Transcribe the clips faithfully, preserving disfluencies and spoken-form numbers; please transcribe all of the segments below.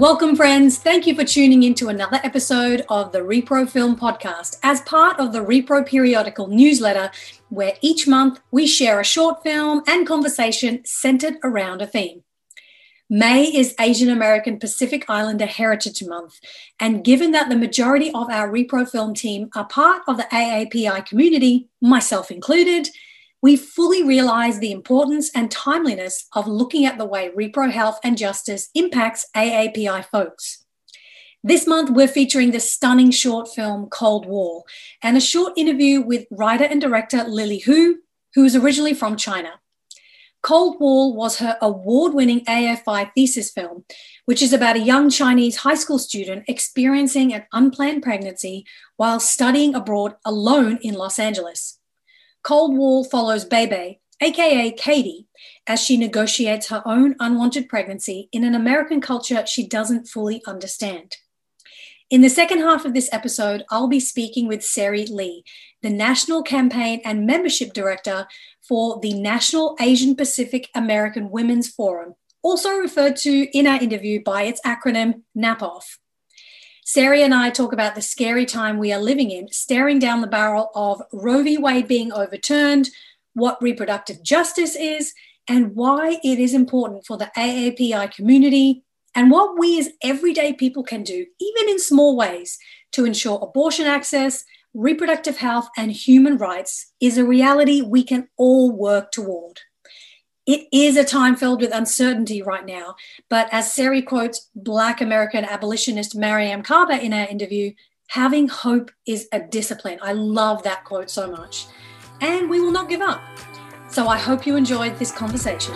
Welcome, friends. Thank you for tuning in to another episode of the Repro Film Podcast as part of the Repro Periodical newsletter, where each month we share a short film and conversation centered around a theme. May is Asian American Pacific Islander Heritage Month, and given that the majority of our Repro Film team are part of the A A P I community, myself included, we fully realize the importance and timeliness of looking at the way repro health and justice impacts A A P I folks. This month, we're featuring the stunning short film Cold War and a short interview with writer and director Lily Hu, who is originally from China. Cold War was her award-winning A F I thesis film, which is about a young Chinese high school student experiencing an unplanned pregnancy while studying abroad alone in Los Angeles. Cold War follows Bebe, aka Katie, as she negotiates her own unwanted pregnancy in an American culture she doesn't fully understand. In the second half of this episode, I'll be speaking with Seri Lee, the National Campaign and Membership Director for the National Asian Pacific American Women's Forum, also referred to in our interview by its acronym NAPOF. Seri and I talk about the scary time we are living in, staring down the barrel of Roe v. Wade being overturned, what reproductive justice is, and why it is important for the A A P I community, and what we as everyday people can do, even in small ways, to ensure abortion access, reproductive health, and human rights is a reality we can all work toward. It is a time filled with uncertainty right now, but as Seri quotes Black American abolitionist Mariame Kaba in our interview, having hope is a discipline. I love that quote so much. And we will not give up. So I hope you enjoyed this conversation.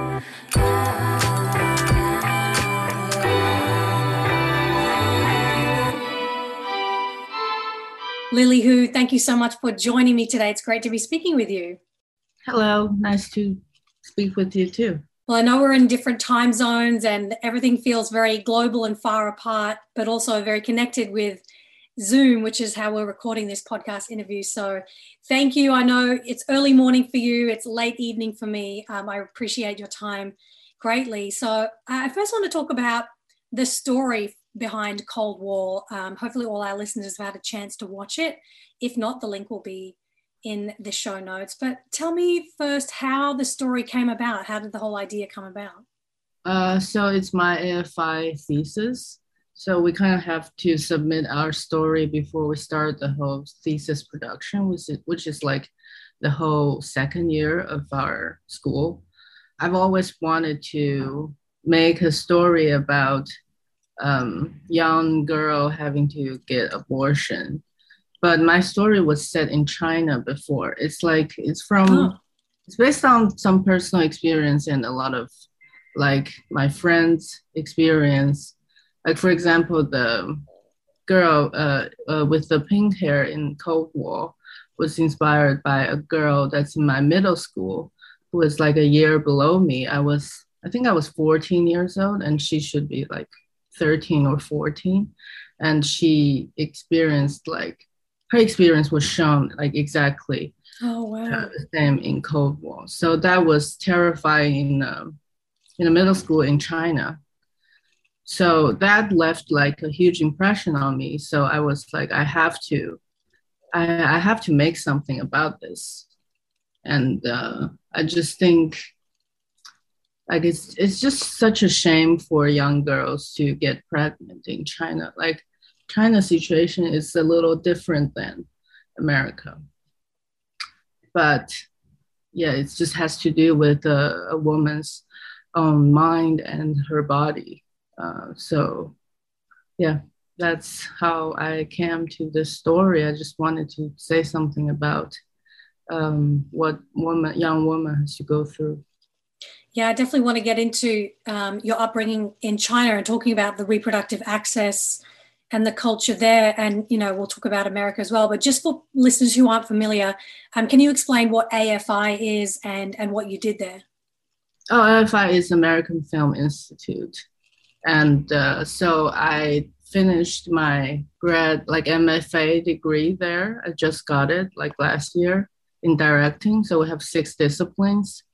Lily Hu, thank you so much for joining me today. It's great to be speaking with you. Hello, nice to speak with you too. Well, I know we're in different time zones and everything feels very global and far apart, but also very connected with Zoom, which is how we're recording this podcast interview. So thank you. I know it's early morning for you. It's late evening for me. Um, I appreciate your time greatly. So I first want to talk about the story behind Cold War. Um, hopefully all our listeners have had a chance to watch it. If not, the link will be in the show notes. But tell me first how the story came about. How did the whole idea come about? Uh, so it's my A F I thesis. So we kind of have to submit our story before we start the whole thesis production, which is, which is like the whole second year of our school. I've always wanted to make a story about um, young girl having to get abortion. But my story was set in China before. It's like, it's from, oh. It's based on some personal experience and a lot of like my friends' experience. Like for example, the girl uh, uh, with the pink hair in Cold War was inspired by a girl that's in my middle school who was like a year below me. I was, I think I was fourteen years old and she should be like thirteen or fourteen. And she experienced like, her experience was shown like exactly oh, wow. uh, the same in Cold War. So that was terrifying in, um, in a middle school in China. So that left like a huge impression on me. So I was like, I have to, I, I have to make something about this. And uh, I just think like it's, it's just such a shame for young girls to get pregnant in China. Like, China's situation is a little different than America. But yeah, it just has to do with a, a woman's own mind and her body. Uh, so yeah, that's how I came to this story. I just wanted to say something about um, what woman, young woman has to go through. Yeah, I definitely want to get into um, your upbringing in China and talking about the reproductive access and the culture there. And, you know, we'll talk about America as well. But just for listeners who aren't familiar, um, can you explain what A F I is and, and what you did there? Oh, A F I is American Film Institute. And uh, so I finished my grad, like M F A degree there. I just got it like last year in directing. So we have six disciplines.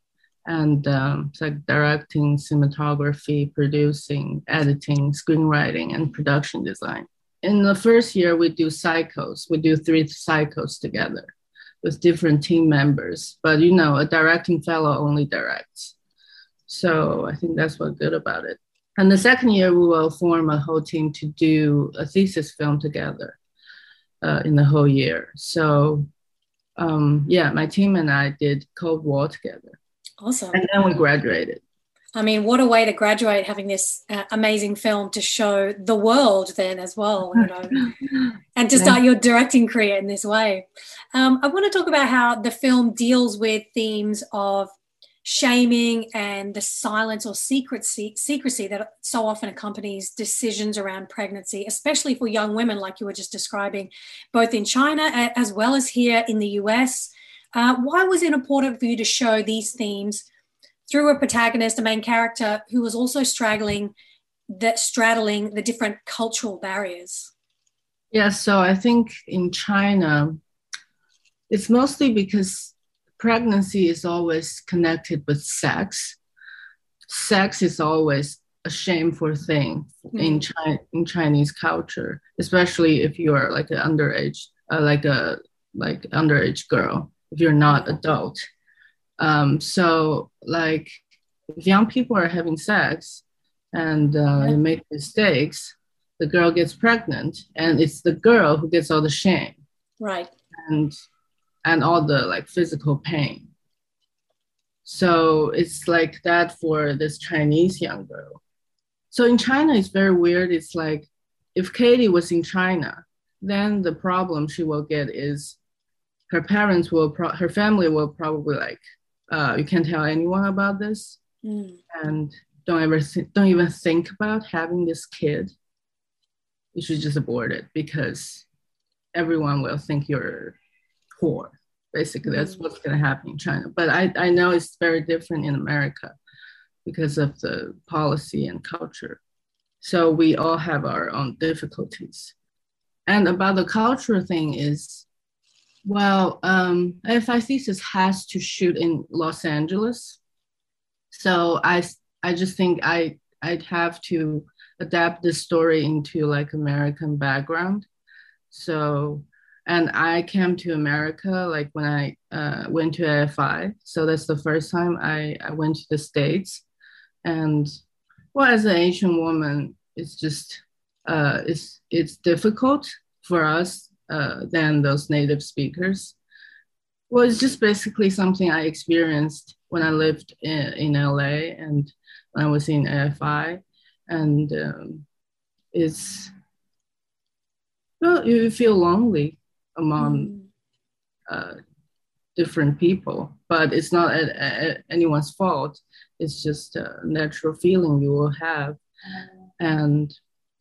And um, it's like directing, cinematography, producing, editing, screenwriting, and production design. In the first year, we do cycles. We do three cycles together with different team members. But you know, a directing fellow only directs. So I think that's what's good about it. And the second year, we will form a whole team to do a thesis film together uh, in the whole year. So um, yeah, my team and I did Cold War together. Awesome. And then we graduated. I mean, what a way to graduate, having this uh, amazing film to show the world then as well, you know, and to start your directing career in this way. Um, I want to talk about how the film deals with themes of shaming and the silence or secrecy, secrecy that so often accompanies decisions around pregnancy, especially for young women, like you were just describing, both in China as well as here in the U S. Uh, why was it important for you to show these themes through a protagonist, a main character, who was also straddling that straddling the different cultural barriers? Yeah, so I think in China, it's mostly because pregnancy is always connected with sex. Sex is always a shameful thing mm. in China, in Chinese culture, especially if you are like an underage, uh, like a like underage girl, if you're not adult. Um, so like if young people are having sex and uh, yeah. make mistakes, the girl gets pregnant and it's the girl who gets all the shame. Right. And and all the like physical pain. So it's like that for this Chinese young girl. So in China, it's very weird. It's like if Katie was in China, then the problem she will get is her parents will, pro- her family will probably like, uh, you can't tell anyone about this, mm. and don't ever th- don't even think about having this kid. You should just abort it because everyone will think you're poor. Basically, that's mm. what's going to happen in China. But I, I know it's very different in America because of the policy and culture. So we all have our own difficulties. And about the cultural thing is, well, um, A F I Thesis has to shoot in Los Angeles. So I, I just think I, I'd have to adapt this story into like American background. So, and I came to America like when I uh, went to A F I. So that's the first time I, I went to the States. And well, as an Asian woman, it's just, uh, it's, it's difficult for us uh, than those native speakers. Well, it's just basically something I experienced when I lived in, in L A and when I was in A F I. And um, it's, well, you feel lonely among mm. uh, different people, but it's not a, a, anyone's fault. It's just a natural feeling you will have. And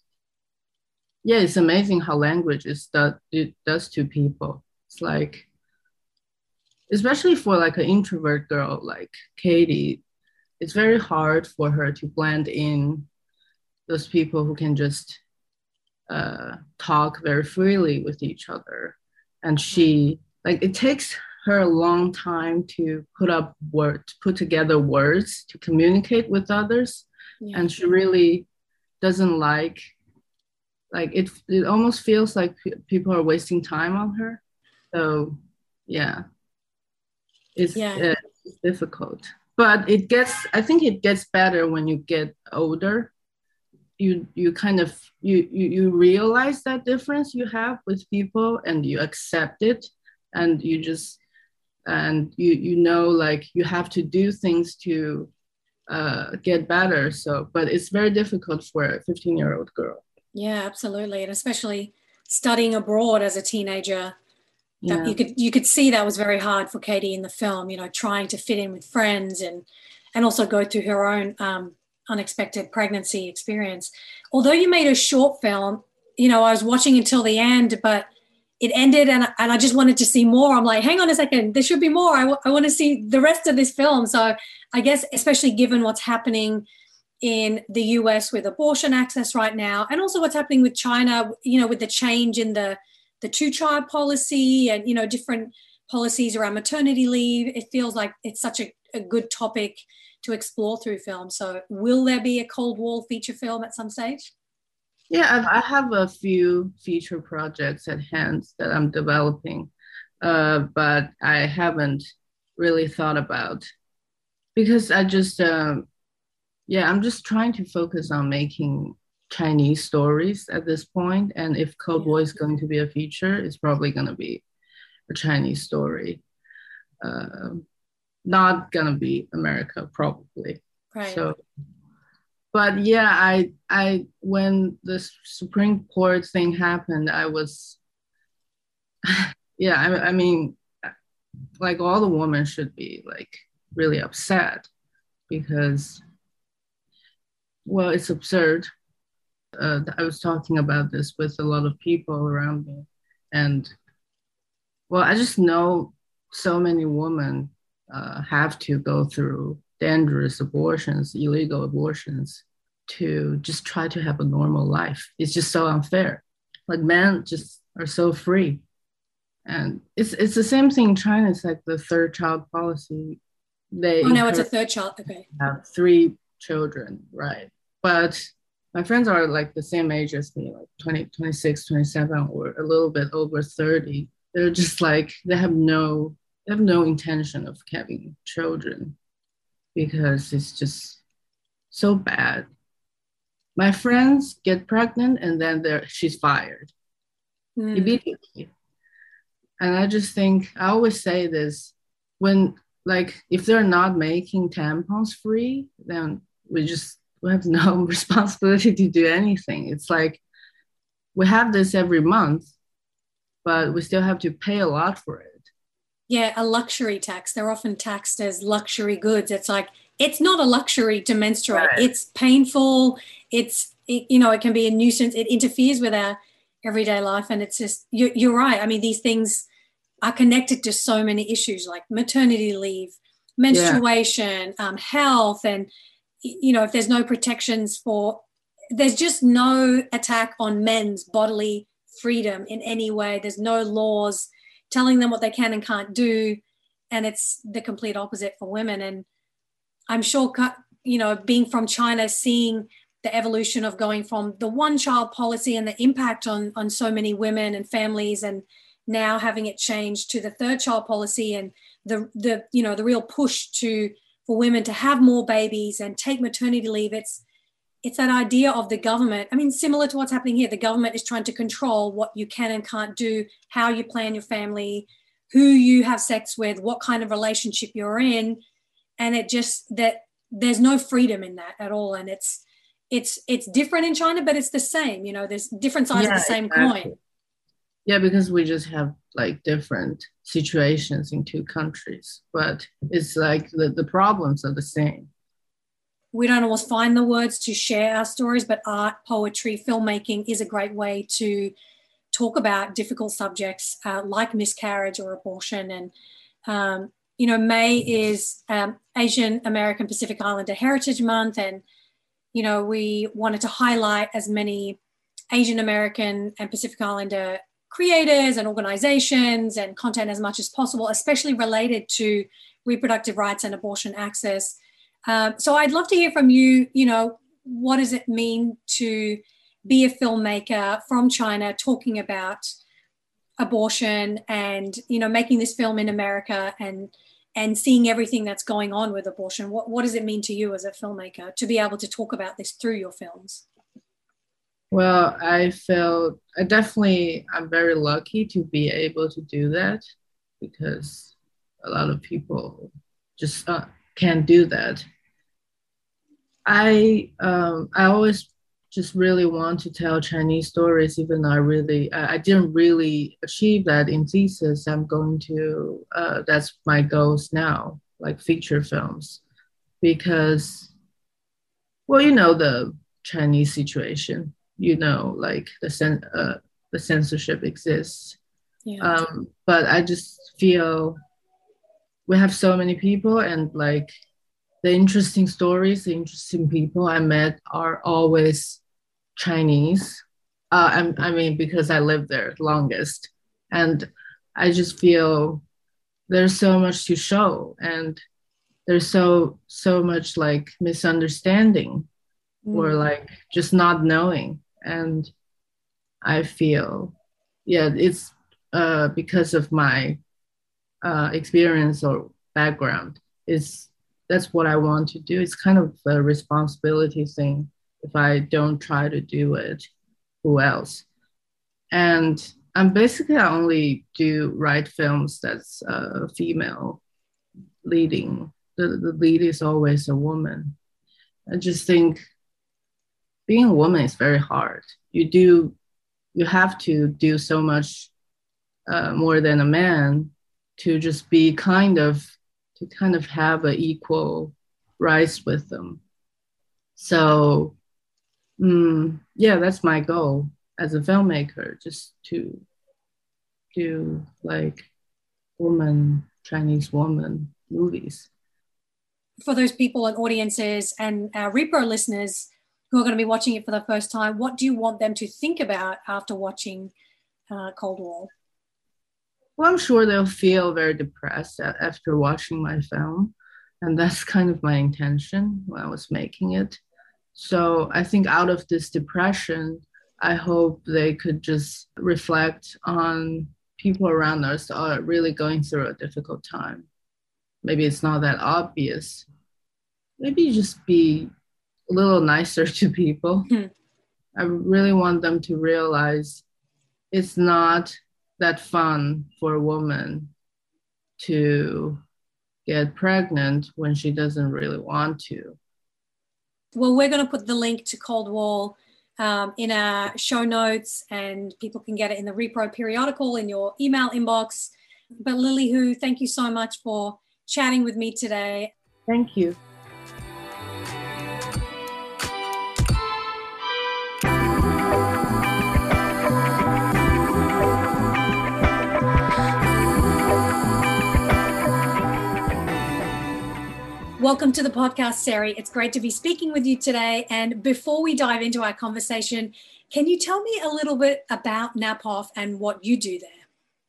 yeah, it's amazing how language is that it does to people. It's like, especially for like an introvert girl like Katie, it's very hard for her to blend in those people who can just uh, talk very freely with each other. And she, like, it takes her a long time to put up words, put together words to communicate with others. Yeah. And she really doesn't like, like it, it almost feels like p- people are wasting time on her. So yeah, it's, yeah. Uh, it's difficult, but it gets, I think it gets better when you get older. You you kind of, you, you, you realize that difference you have with people and you accept it, and you just, and you, you know, like you have to do things to uh, get better. So, but it's very difficult for a fifteen year old girl. Yeah, absolutely. And especially studying abroad as a teenager, that yeah. you could you could see that was very hard for Katie in the film, you know, trying to fit in with friends and and also go through her own um, unexpected pregnancy experience. Although you made a short film, you know, I was watching until the end, but it ended and, and I just wanted to see more. I'm like, hang on a second, there should be more. I, w- I want to see the rest of this film. So I guess, especially given what's happening in the U S with abortion access right now, and also what's happening with China, you know, with the change in the, the two-child policy and, you know, different policies around maternity leave, it feels like it's such a, a good topic to explore through film. So will there be a Cold War feature film at some stage? Yeah, I've, I have a few feature projects at hand that I'm developing, uh, but I haven't really thought about because I just, um, yeah, I'm just trying to focus on making Chinese stories at this point. And if Cold War is going to be a feature, it's probably going to be a Chinese story. Uh, not going to be America, probably. Right. So, but yeah, I, I, when the Supreme Court thing happened, I was, yeah, I, I mean, like all the women should be like really upset because, well, it's absurd. Uh, I was talking about this with a lot of people around me, and well, I just know so many women uh, have to go through dangerous abortions, illegal abortions, to just try to have a normal life. It's just so unfair. Like men just are so free. And it's it's the same thing in China. It's like the third child policy. They oh, no, it's a third child. Okay. Have three children, right? But my friends are like the same age as me, like twenty, twenty-six, twenty-seven, or a little bit over thirty. They're just like, they have no, they have no intention of having children because it's just so bad. My friends get pregnant and then they're, she's fired mm. immediately. And I just think, I always say this, when, like, if they're not making tampons free, then we just, we have no responsibility to do anything. It's like, we have this every month, but we still have to pay a lot for it. Yeah, a luxury tax. They're often taxed as luxury goods. It's like, it's not a luxury to menstruate. Right. It's painful. It's, it, you know, it can be a nuisance. It interferes with our everyday life. And it's just, you, you're right. I mean, these things are connected to so many issues like maternity leave, menstruation, yeah. um, health. And, you know, if there's no protections for, there's just no attack on men's bodily freedom in any way. There's no laws telling them what they can and can't do. And it's the complete opposite for women. And I'm sure, you know, being from China, seeing the evolution of going from the one child policy and the impact on, on so many women and families, and now having it changed to the third child policy and the, the, you know, the real push to, for women to have more babies and take maternity leave. It's, it's that idea of the government. I mean, similar to what's happening here, the government is trying to control what you can and can't do, how you plan your family, who you have sex with, what kind of relationship you're in. And it just, that there's no freedom in that at all. And it's, it's, it's different in China, but it's the same, you know, there's different sides yeah, of the same exactly. coin. Yeah, because we just have like different situations in two countries, but it's like the, the problems are the same. We don't always find the words to share our stories, but art, poetry, filmmaking is a great way to talk about difficult subjects uh, like miscarriage or abortion. And, um, you know, May is um, Asian American Pacific Islander Heritage Month. And, you know, we wanted to highlight as many Asian American and Pacific Islander creators and organizations and content as much as possible, especially related to reproductive rights and abortion access. Um, so I'd love to hear from you, you know, what does it mean to be a filmmaker from China talking about abortion and, you know, making this film in America and and seeing everything that's going on with abortion? What, what does it mean to you as a filmmaker to be able to talk about this through your films? Well, I felt, I definitely, I'm very lucky to be able to do that because a lot of people just uh, can't do that. I um, I always just really want to tell Chinese stories, even though I really, I, I didn't really achieve that in thesis. I'm going to, uh, that's my goals now, like feature films, because, well, you know, the Chinese situation, you know, like the, cen- uh, the censorship exists. Yeah. Um, but I just feel we have so many people and like, the interesting stories, the interesting people I met are always Chinese. Uh, I, I mean, because I lived there longest. And I just feel there's so much to show. And there's so so much like misunderstanding mm. or like just not knowing. And I feel, yeah, it's uh, because of my uh, experience or background. Is that's what I want to do. It's kind of a responsibility thing. If I don't try to do it, who else? And I'm basically I only do write films that's uh, female leading. The, the lead is always a woman. I just think being a woman is very hard. You do, you have to do so much uh, more than a man to just be kind of, to kind of have an equal rights with them. So, mm, yeah, that's my goal as a filmmaker, just to do like woman, Chinese woman movies. For those people and audiences and our Repro listeners who are going to be watching it for the first time, what do you want them to think about after watching uh, Cold War? Well, I'm sure they'll feel very depressed after watching my film. And that's kind of my intention when I was making it. So I think out of this depression, I hope they could just reflect on people around us that are really going through a difficult time. Maybe it's not that obvious. Maybe just be a little nicer to people. Mm-hmm. I really want them to realize it's not that fun for a woman to get pregnant when she doesn't really want to. Well, we're going to put the link to Cold War um, in our show notes, and people can get it in the Repro periodical in your email inbox. But Lily Hu, thank you so much for chatting with me today. Thank you. Welcome to the podcast, Sari. It's great to be speaking with you today. And before we dive into our conversation, can you tell me a little bit about NAPAWF and what you do there?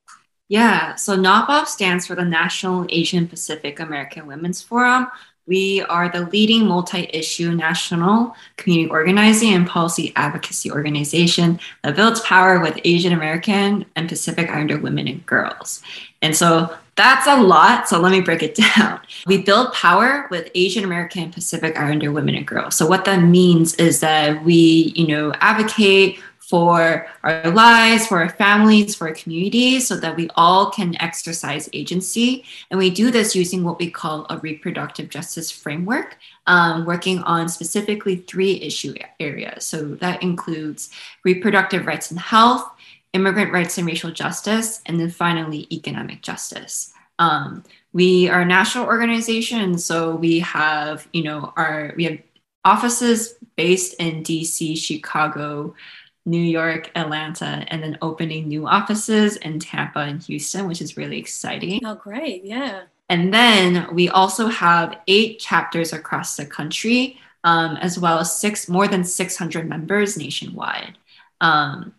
Yeah, so NAPAWF stands for the National Asian Pacific American Women's Forum. We are the leading multi-issue national community organizing and policy advocacy organization that builds power with Asian American and Pacific Islander women and girls. And so that's a lot. So let me break it down. We build power with Asian American and Pacific Islander women and girls. So what that means is that we, you know, advocate for our lives, for our families, for our communities, so that we all can exercise agency. And we do this using what we call a reproductive justice framework, um, working on specifically three issue areas. So that includes reproductive rights and health, immigrant rights and racial justice, and then finally, economic justice. Um, we are a national organization, so we have, you know, our we have offices based in D C, Chicago, New York, Atlanta, and then opening new offices in Tampa and Houston, which is really exciting. Oh, great. Yeah. And then we also have eight chapters across the country, um, as well as six, more than six hundred members nationwide. Um,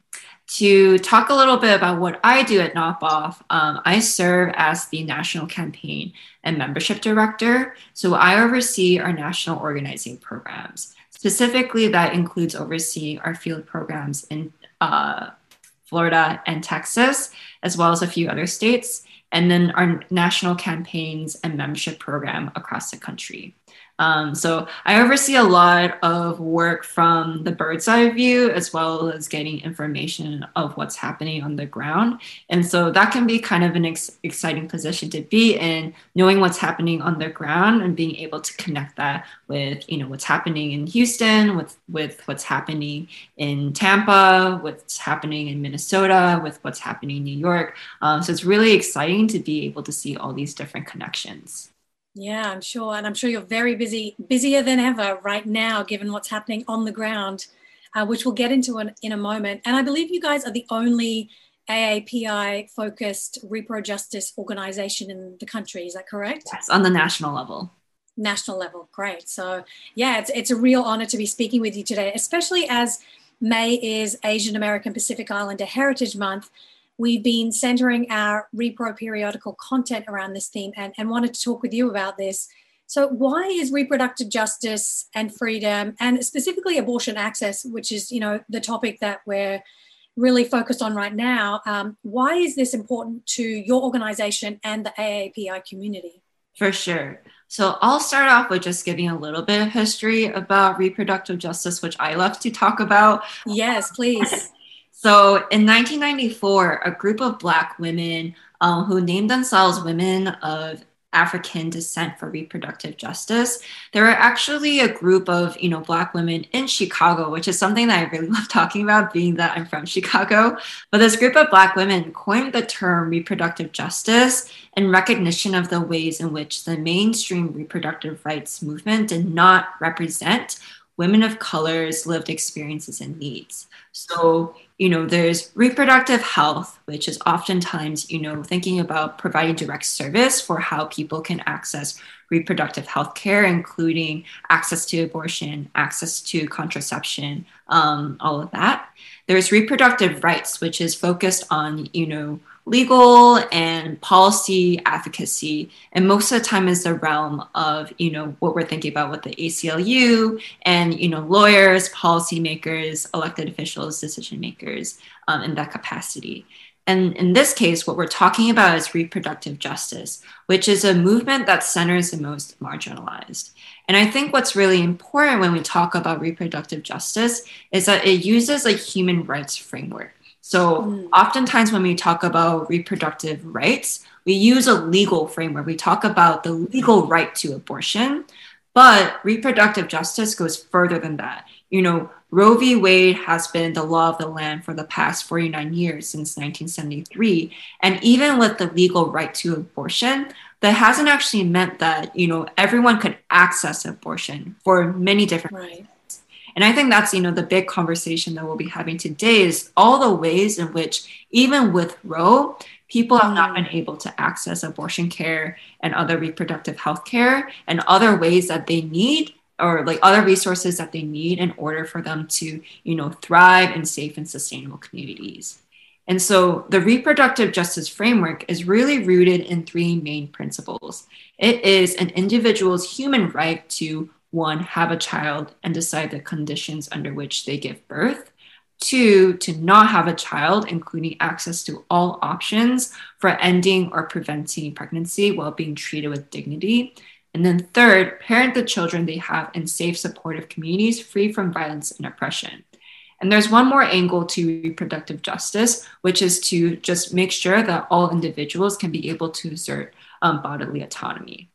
to talk a little bit about what I do at NAPAWF, um, I serve as the National Campaign and Membership Director. So I oversee our national organizing programs. Specifically, that includes overseeing our field programs in uh, Florida and Texas, as well as a few other states, and then our national campaigns and membership program across the country. Um, so I oversee a lot of work from the bird's eye view, as well as getting information of what's happening on the ground. And so that can be kind of an ex- exciting position to be in, knowing what's happening on the ground and being able to connect that with, you know, what's happening in Houston, with, with what's happening in Tampa, what's happening in Minnesota, with what's happening in New York. Um, so it's really exciting to be able to see all these different connections. Yeah, I'm sure. And I'm sure you're very busy, busier than ever right now, given what's happening on the ground, uh, which we'll get into in, in a moment. And I believe you guys are the only A A P I-focused repro justice organization in the country. Is that correct? Yes, on the national level. National level. Great. So, yeah, it's, it's a real honor to be speaking with you today, especially as May is Asian American Pacific Islander Heritage Month. We've been centering our Repro periodical content around this theme and, and wanted to talk with you about this So why is reproductive justice and freedom, and specifically abortion access, which is, you know, the topic that we're really focused on right now, um, why is this important to your organization and the A A P I community? For sure. So I'll start off with just giving a little bit of history about reproductive justice, which I love to talk about. Yes, please. So in nineteen ninety-four, a group of Black women um, who named themselves Women of African Descent for Reproductive Justice, they were actually a group of, you know, Black women in Chicago, which is something that I really love talking about, being that I'm from Chicago. But this group of Black women coined the term reproductive justice in recognition of the ways in which the mainstream reproductive rights movement did not represent women of color's lived experiences and needs. So, you know, there's reproductive health, which is oftentimes, you know, thinking about providing direct service for how people can access reproductive health care, including access to abortion, access to contraception, um, all of that. There's reproductive rights, which is focused on, you know, legal and policy advocacy, and most of the time is the realm of, you know, what we're thinking about with the A C L U and, you know, lawyers, policymakers, elected officials, decision makers um, in that capacity. And in this case, what we're talking about is reproductive justice, which is a movement that centers the most marginalized. And I think what's really important when we talk about reproductive justice is that it uses a human rights framework. So mm. oftentimes when we talk about reproductive rights, we use a legal framework. We talk about the legal right to abortion, but reproductive justice goes further than that. You know, Roe v. Wade has been the law of the land for the past forty-nine years, since nineteen seventy-three. And even with the legal right to abortion, that hasn't actually meant that, you know, everyone could access abortion for many different right. reasons. And I think that's, you know, the big conversation that we'll be having today is all the ways in which, even with Roe, people have not been able to access abortion care and other reproductive health care and other ways that they need, or like other resources that they need in order for them to, you know, thrive in safe and sustainable communities. And so the reproductive justice framework is really rooted in three main principles. It is an individual's human right to, one, have a child and decide the conditions under which they give birth. Two, to not have a child, including access to all options for ending or preventing pregnancy while being treated with dignity. And then third, parent the children they have in safe, supportive communities free from violence and oppression. And there's one more angle to reproductive justice, which is to just make sure that all individuals can be able to exert um, bodily autonomy.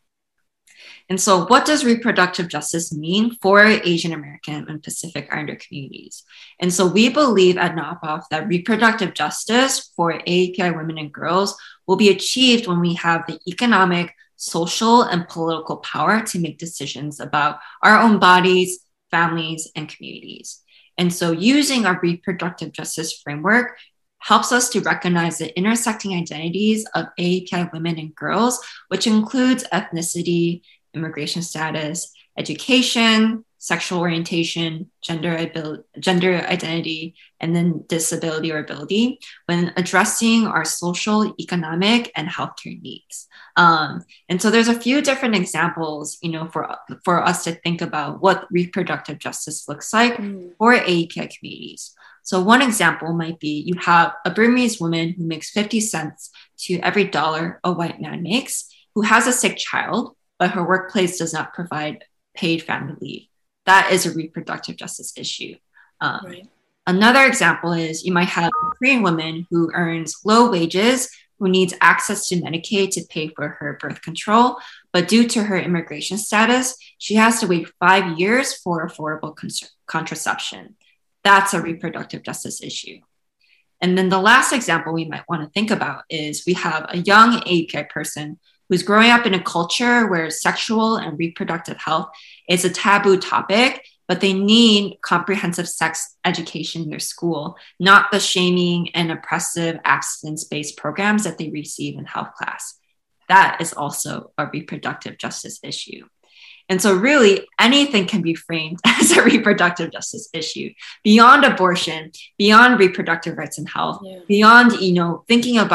And so what does reproductive justice mean for Asian American and Pacific Islander communities? And so we believe at NAPAWF that reproductive justice for A A P I women and girls will be achieved when we have the economic, social, and political power to make decisions about our own bodies, families, and communities. And so using our reproductive justice framework helps us to recognize the intersecting identities of A A P I women and girls, which includes ethnicity, immigration status, education, sexual orientation, gender, abil- gender identity, and then disability or ability when addressing our social, economic, and healthcare needs. Um, and so there's a few different examples, you know, for, for us to think about what reproductive justice looks like mm. for A A P I communities. So one example might be you have a Burmese woman who makes fifty cents to every dollar a white man makes, who has a sick child, but her workplace does not provide paid family leave. That is a reproductive justice issue. Um, right. Another example is you might have a Korean woman who earns low wages, who needs access to Medicaid to pay for her birth control, but due to her immigration status, she has to wait five years for affordable con- contraception. That's a reproductive justice issue. And then the last example we might want to think about is we have a young A A P I person who's growing up in a culture where sexual and reproductive health is a taboo topic, but they need comprehensive sex education in their school, not the shaming and oppressive abstinence-based programs that they receive in health class. That is also a reproductive justice issue. And so really anything can be framed as a reproductive justice issue beyond abortion, beyond reproductive rights and health, yeah. beyond, you know, thinking about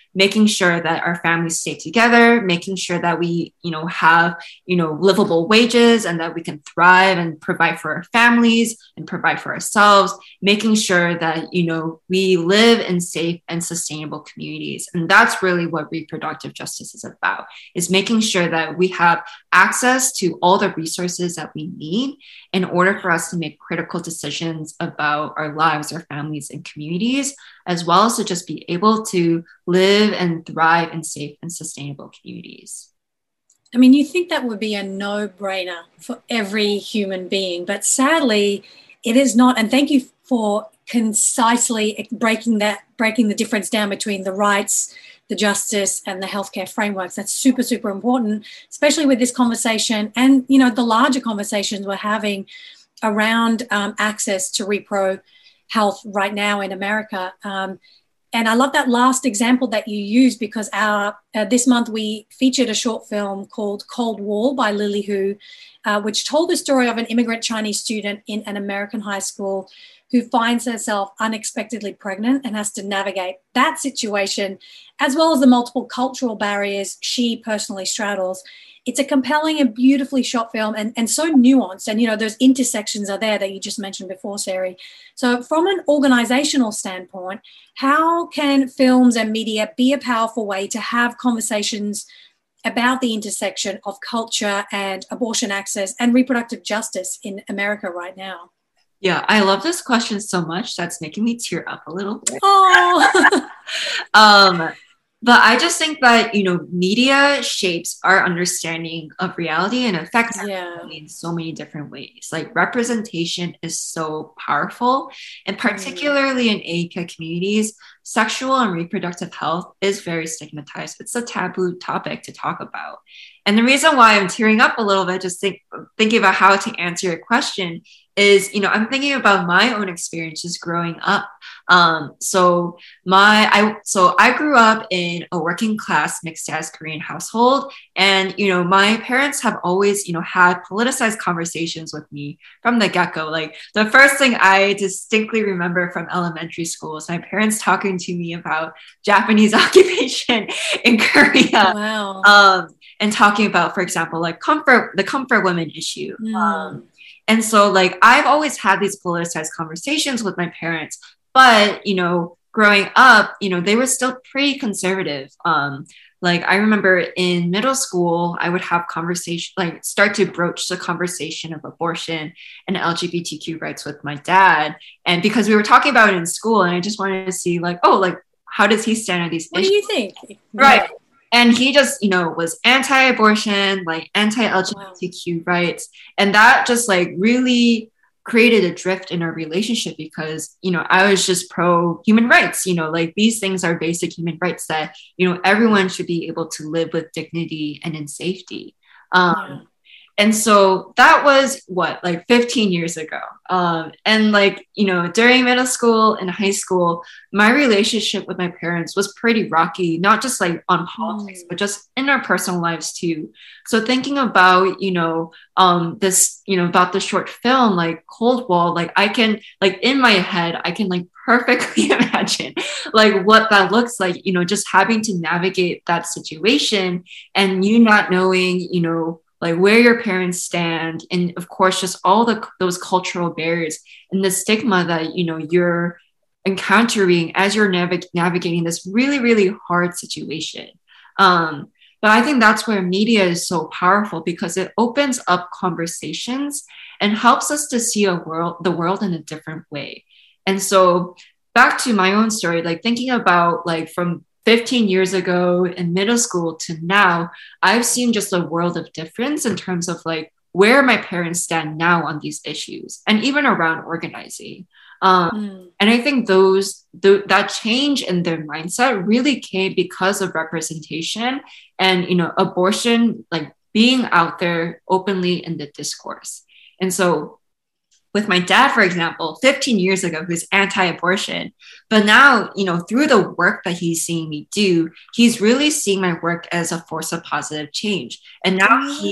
making sure that our families stay together, making sure that we, you know, have, you know, livable wages and that we can thrive and provide for our families and provide for ourselves, making sure that, you know, we live in safe and sustainable communities. And that's really what reproductive justice is about, is making sure that we have access to all the resources that we need in order for us to make critical decisions about our lives, our families, and communities, as well as to just be able to live and thrive in safe and sustainable communities. I mean, you think that would be a no-brainer for every human being, but sadly, it is not. And thank you for concisely breaking that, breaking the difference down between the rights, the justice, and the healthcare frameworks. That's super, super important, especially with this conversation and, you know, the larger conversations we're having around um, access to repro health right now in America. Um, and I love that last example that you used, because our uh, this month we featured a short film called Cold War by Lily Hu, uh, which told the story of an immigrant Chinese student in an American high school who finds herself unexpectedly pregnant and has to navigate that situation, as well as the multiple cultural barriers she personally straddles. It's a compelling and beautifully shot film, and, and so nuanced. And, you know, those intersections are there that you just mentioned before, Sari. So from an organizational standpoint, how can films and media be a powerful way to have conversations about the intersection of culture and abortion access and reproductive justice in America right now? Yeah, I love this question so much. That's making me tear up a little bit. Oh, um, but I just think that, you know, media shapes our understanding of reality and affects our yeah. reality in so many different ways. Like, representation is so powerful, and particularly mm. in A P I communities, sexual and reproductive health is very stigmatized. It's a taboo topic to talk about. And the reason why I'm tearing up a little bit, just think, thinking about how to answer your question, is, you know, I'm thinking about my own experiences growing up. Um, so my, I, so I grew up in a working class mixed status Korean household. And, you know, my parents have always, you know, had politicized conversations with me from the get-go. Like, the first thing I distinctly remember from elementary school is my parents talking to me about Japanese occupation in Korea. Wow. Um, and talking about, for example, like comfort, the comfort women issue. Mm. Um, And so, like, I've always had these politicized conversations with my parents, but, you know, growing up, you know, they were still pretty conservative. Um, like, I remember in middle school, I would have conversation, like, start to broach the conversation of abortion and L G B T Q rights with my dad. And because we were talking about it in school, and I just wanted to see, like, oh, like, how does he stand on these what issues? do you think? Right. Yeah. And he just, you know, was anti-abortion, like anti-L G B T Q wow. rights. And that just like really created a drift in our relationship, because, you know, I was just pro human rights, you know, like these things are basic human rights that, you know, everyone should be able to live with dignity and in safety. Um, yeah. And so that was what, like fifteen years ago. Um, and like, you know, during middle school and high school, my relationship with my parents was pretty rocky, not just like on politics, mm. but just in our personal lives too. So thinking about, you know, um, this, you know, about the short film, like Cold War, like I can, like in my head, I can like perfectly imagine like what that looks like, you know, just having to navigate that situation and you not knowing, you know, like where your parents stand, and of course, just all the those cultural barriers and the stigma that, you know, you're encountering as you're nav- navigating this really, really hard situation. Um, but I think that's where media is so powerful, because it opens up conversations and helps us to see a world, the world in a different way. And so back to my own story, like thinking about like from fifteen years ago in middle school to now, I've seen just a world of difference in terms of like where my parents stand now on these issues and even around organizing. Um, mm. And I think those th- that change in their mindset really came because of representation and, you know, abortion, like being out there openly in the discourse. And so with my dad, for example, fifteen years ago, who's anti-abortion, but now, you know, through the work that he's seeing me do, he's really seeing my work as a force of positive change. And now he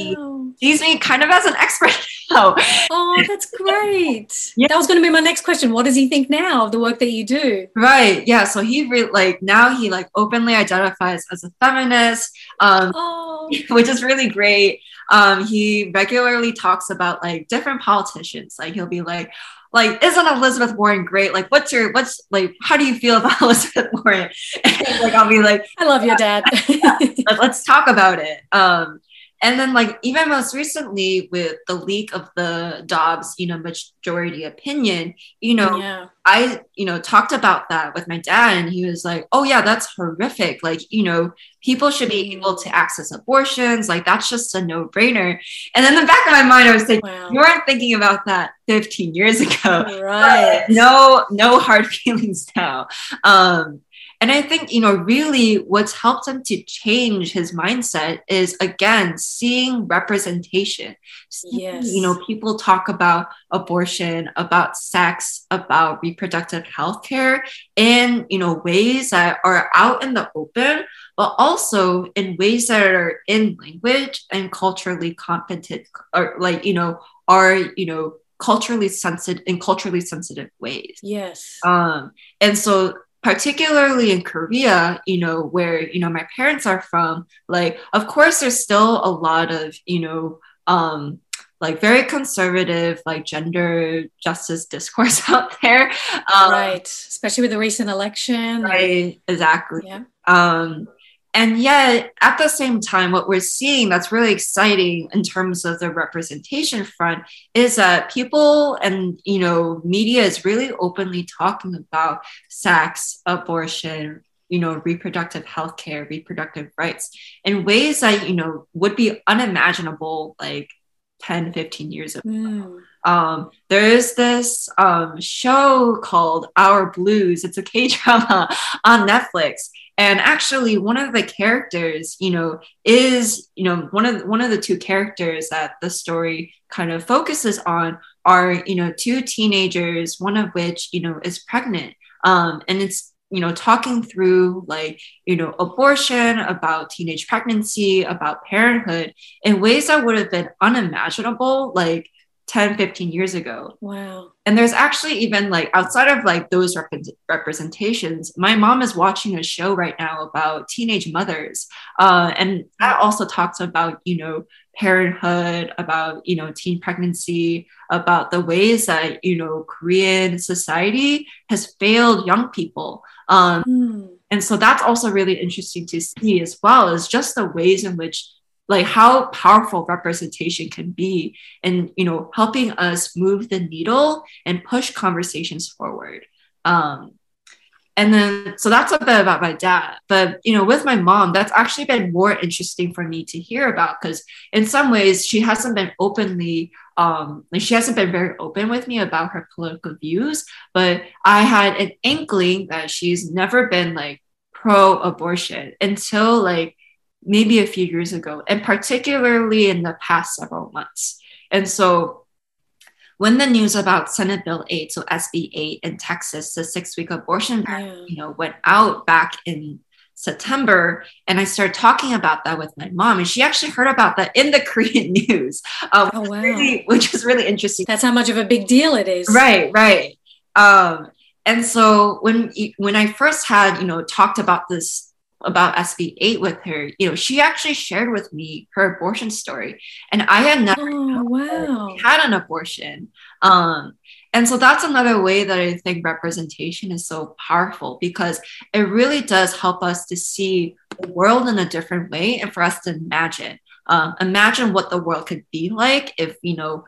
sees me kind of as an expert now. Oh, that's great. Yeah. That was going to be my next question. What does he think now of the work that you do? Right. Yeah. So he really like now he like openly identifies as a feminist, um, Oh. which is really great. Um, he regularly talks about like different politicians. Like he'll be like, like, isn't Elizabeth Warren great? Like, what's your, what's like, how do you feel about Elizabeth Warren? And, like, I'll be like, I love your dad. Let, let's talk about it. Um, and then like, even most recently with the leak of the Dobbs, you know, majority opinion, you know, yeah. I, you know, talked about that with my dad and he was like, oh yeah, that's horrific. Like, you know, people should be able to access abortions. Like, that's just a no brainer. And then in the back of my mind, I was thinking, wow. you weren't thinking about that fifteen years ago. Right. No, no hard feelings now. Um, And I think, you know, really what's helped him to change his mindset is, again, seeing representation. Seeing, yes. You know, people talk about abortion, about sex, about reproductive health care in, you know, ways that are out in the open, but also in ways that are in language and culturally competent, or like, you know, are, you know, culturally sensitive in culturally sensitive ways. Yes. Um, and so particularly in Korea, you know, where, you know, my parents are from, like, of course, there's still a lot of, you know, um, like very conservative, like gender justice discourse out there. Um, right. Especially with the recent election. Right. Exactly. Yeah. Um, and yet, at the same time, what we're seeing that's really exciting in terms of the representation front is that people and, you know, media is really openly talking about sex, abortion, you know, reproductive health care, reproductive rights in ways that, you know, would be unimaginable like ten, fifteen years ago. Mm. Um, there is this um, show called Our Blues. It's a K-drama on Netflix. And actually, one of the characters, you know, is, you know, one of one of the two characters that the story kind of focuses on are, you know, two teenagers, one of which, you know, is pregnant. Um, and it's, you know, talking through like, you know, abortion, about teenage pregnancy, about parenthood in ways that would have been unimaginable like ten, fifteen years ago. Wow. And there's actually even like outside of like those rep- representations, my mom is watching a show right now about teenage mothers. Uh, and that also talks about, you know, parenthood, about, you know, teen pregnancy, about the ways that, you know, Korean society has failed young people. Um, mm. And so that's also really interesting to see as well, as just the ways in which like how powerful representation can be in, you know, helping us move the needle and push conversations forward. Um, and then, so that's a bit about my dad, but, you know, with my mom, that's actually been more interesting for me to hear about, because in some ways she hasn't been openly, um, like she hasn't been very open with me about her political views, but I had an inkling that she's never been like pro-abortion until like maybe a few years ago, and particularly in the past several months. And so when the news about Senate Bill eight, so S B eight in Texas, the six-week abortion ban, yeah. you know, went out back in September, and I started talking about that with my mom, and she actually heard about that in the Korean news, um, oh, wow. really, which is really interesting. That's how much of a big deal it is. Right, right. Um, and so when when I first had, you know, talked about this about S B eight with her, you know, she actually shared with me her abortion story, and I had never oh, wow. had an abortion. Um, and so that's another way that I think representation is so powerful, because it really does help us to see the world in a different way, and for us to imagine, um, imagine what the world could be like if, you know,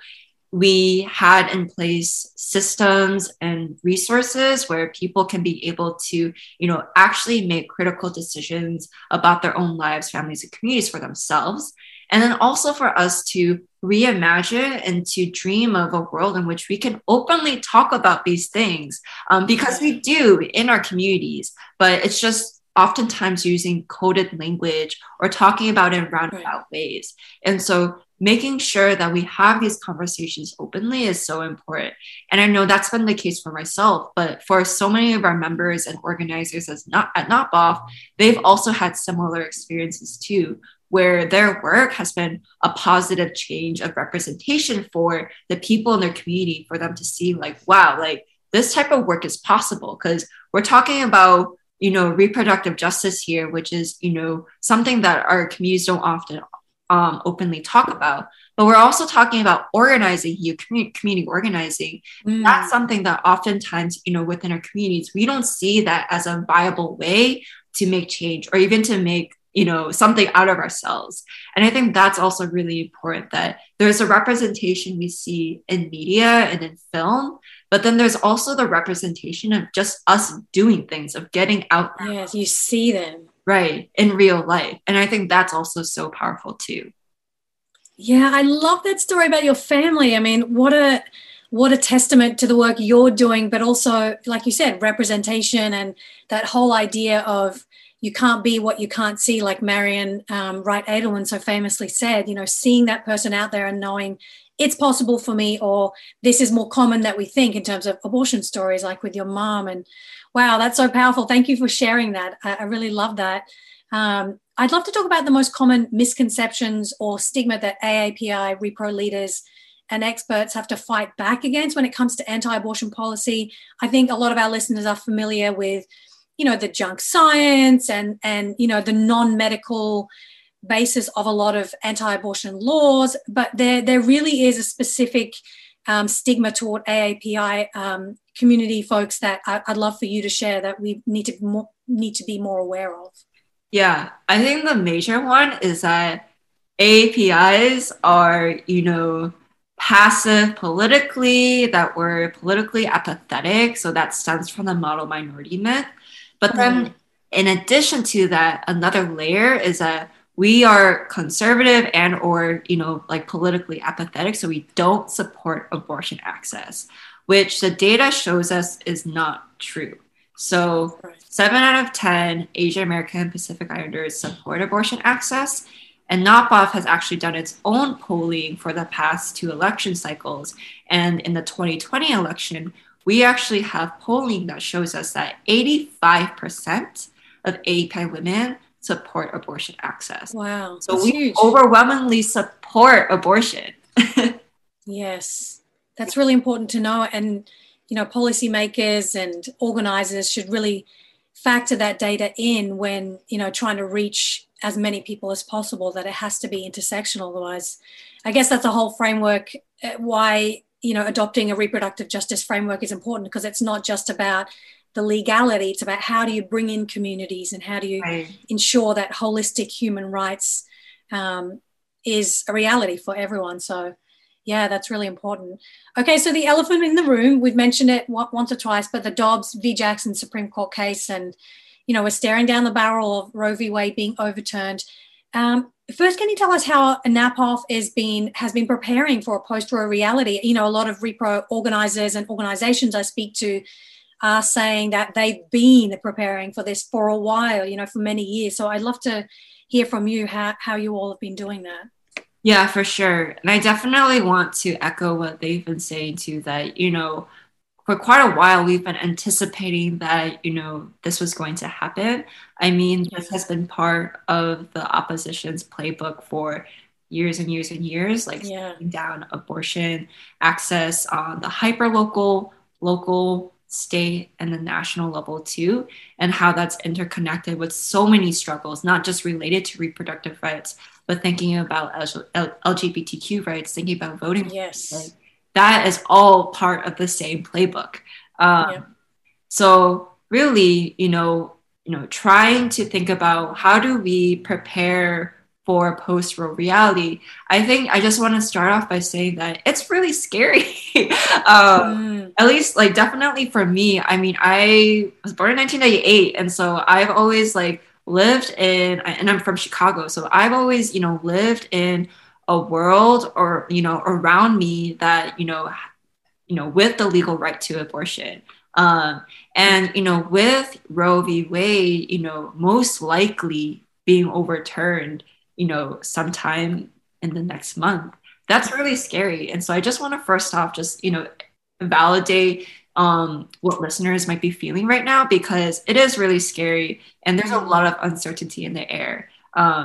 we had in place systems and resources where people can be able to, you know, actually make critical decisions about their own lives, families, and communities for themselves. And then also for us to reimagine and to dream of a world in which we can openly talk about these things, um, because we do in our communities, but it's just oftentimes using coded language or talking about it in roundabout right. ways. And so making sure that we have these conversations openly is so important. And I know that's been the case for myself, but for so many of our members and organizers as not at NotBoff, they've also had similar experiences too, where their work has been a positive change of representation for the people in their community, for them to see like, wow, like this type of work is possible. Because we're talking about, you know, reproductive justice here, which is, you know, something that our communities don't often um, openly talk about. But we're also talking about organizing here, community, community organizing. Mm. That's something that oftentimes, you know, within our communities, we don't see that as a viable way to make change or even to make, you know, something out of ourselves. And I think that's also really important, that there's a representation we see in media and in film, but then there's also the representation of just us doing things, of getting out there. Yes, you see them. Right, in real life. And I think that's also so powerful too. Yeah, I love that story about your family. I mean, what a what a testament to the work you're doing, but also, like you said, representation and that whole idea of you can't be what you can't see, like Marion um, Wright Edelman so famously said, you know, seeing that person out there and knowing it's possible for me, or this is more common that we think in terms of abortion stories, like with your mom. And wow, that's so powerful. Thank you for sharing that. I, I really love that. Um, I'd love to talk about the most common misconceptions or stigma that A A P I, repro leaders and experts have to fight back against when it comes to anti-abortion policy. I think a lot of our listeners are familiar with, you know, the junk science and, and you know, the non-medical basis of a lot of anti-abortion laws, but there, there really is a specific um, stigma toward A A P I um, community folks that I, I'd love for you to share, that we need to more, need to be more aware of. Yeah, I think the major one is that A A P Is are, you know, passive politically, that we're politically apathetic. So that stems from the model minority myth. But then mm. in addition to that, another layer is that we are conservative and or, you know, like politically apathetic. So we don't support abortion access, which the data shows us is not true. So seven out of ten Asian American and Pacific Islanders support abortion access. And NOPAWF has actually done its own polling for the past two election cycles. And in the twenty twenty election, we actually have polling that shows us that eighty-five percent of A A P I women support abortion access. Wow. So we huge. Overwhelmingly support abortion. Yes, that's really important to know. And, you know, policymakers and organizers should really factor that data in when, you know, trying to reach as many people as possible, that it has to be intersectional. Otherwise, I guess that's a whole framework why, you know, adopting a reproductive justice framework is important, because it's not just about the legality, it's about how do you bring in communities and how do you right. ensure that holistic human rights um, is a reality for everyone. So yeah, that's really important. Okay, so the elephant in the room, we've mentioned it once or twice, but the Dobbs v. Jackson Supreme Court case, and, you know, we're staring down the barrel of Roe v. Wade being overturned. Um, first, can you tell us how NAPAWF is been, has been preparing for a post-Roe reality? You know, a lot of repro organizers and organizations I speak to are saying that they've been preparing for this for a while, you know, for many years. So I'd love to hear from you how, how you all have been doing that. Yeah, for sure. And I definitely want to echo what they've been saying too, that, you know, for quite a while, we've been anticipating that, you know, this was going to happen. I mean, this has been part of the opposition's playbook for years and years and years, like yeah. down abortion access on the hyper-local, local, state, and the national level too, and how that's interconnected with so many struggles, not just related to reproductive rights, but thinking about L G B T Q rights, thinking about voting. Yes. Rights. That is all part of the same playbook. Um, yeah. So really, you know, you know, trying to think about how do we prepare for post-Roe reality. I think I just want to start off by saying that it's really scary. um, mm. At least, like, definitely for me. I mean, I was born in nineteen ninety-eight, and so I've always like lived in, and I'm from Chicago, so I've always, you know, lived in a world or, you know, around me that, you know, you know, with the legal right to abortion. Um, and, you know, with Roe v. Wade, you know, most likely being overturned, you know, sometime in the next month, that's really scary. And so I just want to first off, just, you know, validate um, what listeners might be feeling right now, because it is really scary and there's a lot of uncertainty in the air. Um,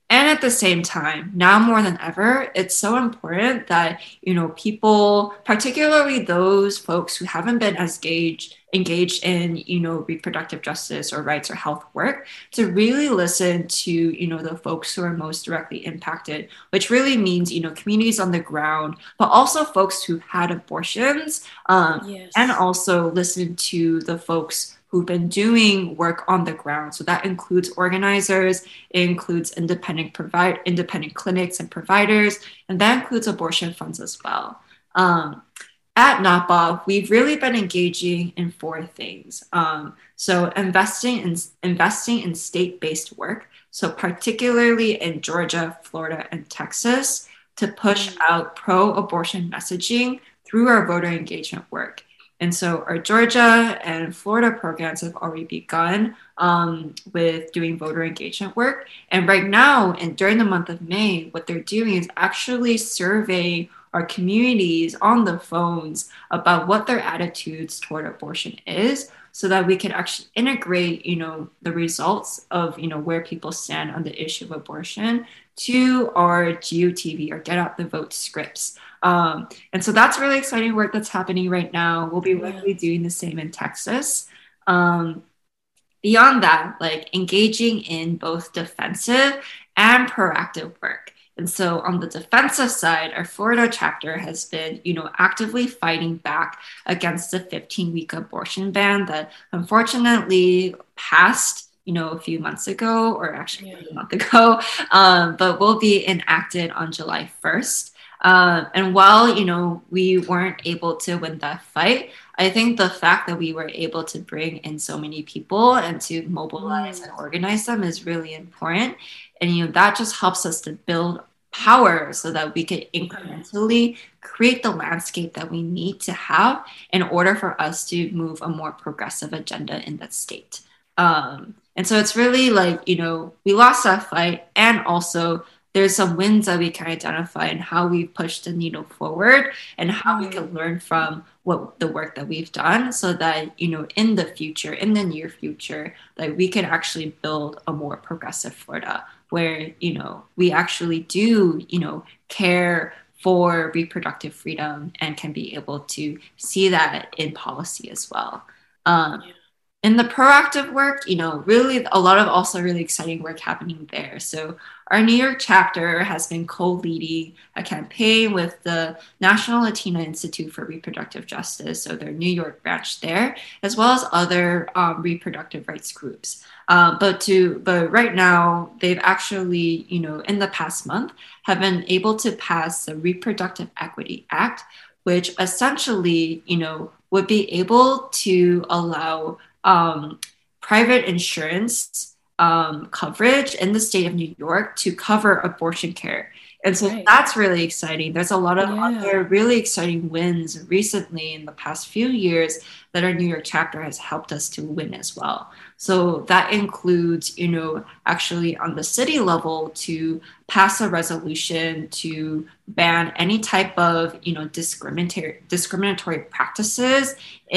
And at the same time, now more than ever, it's so important that, you know, people, particularly those folks who haven't been as engaged, engaged in, you know, reproductive justice or rights or health work, to really listen to, you know, the folks who are most directly impacted, which really means, you know, communities on the ground, but also folks who had abortions, um, Yes. and also listen to the folks who've been doing work on the ground. So that includes organizers, it includes independent provide independent clinics and providers, and that includes abortion funds as well. Um, at NAPAW, we've really been engaging in four things. Um, so investing in investing in state-based work, so particularly in Georgia, Florida, and Texas, to push Mm. out pro-abortion messaging through our voter engagement work. And so our Georgia and Florida programs have already begun um, with doing voter engagement work. And right now, and during the month of May, what they're doing is actually surveying our communities on the phones about what their attitudes toward abortion is, so that we can actually integrate, you know, the results of, you know, where people stand on the issue of abortion to our G O T V, or Get Out the Vote scripts. Um, and so that's really exciting work that's happening right now. We'll be likely doing the same in Texas. Um, beyond that, like engaging in both defensive and proactive work. And so on the defensive side, our Florida chapter has been, you know, actively fighting back against the fifteen-week abortion ban that unfortunately passed, you know, a few months ago, or actually Yeah. a month ago, um, but will be enacted on July first. Um, and while, you know, we weren't able to win that fight, I think the fact that we were able to bring in so many people and to mobilize Mm. and organize them is really important. And, you know, that just helps us to build power so that we can incrementally create the landscape that we need to have in order for us to move a more progressive agenda in that state. Um, and so it's really like, you know, we lost that fight, and also there's some wins that we can identify and how we've pushed the needle forward, and how we can learn from what the work that we've done, so that, you know, in the future, in the near future, that we can actually build a more progressive Florida where, you know, we actually do, you know, care for reproductive freedom and can be able to see that in policy as well. Um, Yeah. In the proactive work, you know, really a lot of also really exciting work happening there. So our New York chapter has been co-leading a campaign with the National Latina Institute for Reproductive Justice, so their New York branch there, as well as other um, reproductive rights groups. Um, but to but right now, they've actually, you know, in the past month, have been able to pass the Reproductive Equity Act, which essentially, you know, would be able to allow um, private insurance um, coverage in the state of New York to cover abortion care. And so Right. that's really exciting. There's a lot of Yeah. other really exciting wins recently in the past few years that our New York chapter has helped us to win as well. So that includes, you know, actually on the city level to pass a resolution to ban any type of, you know, discriminatory discriminatory practices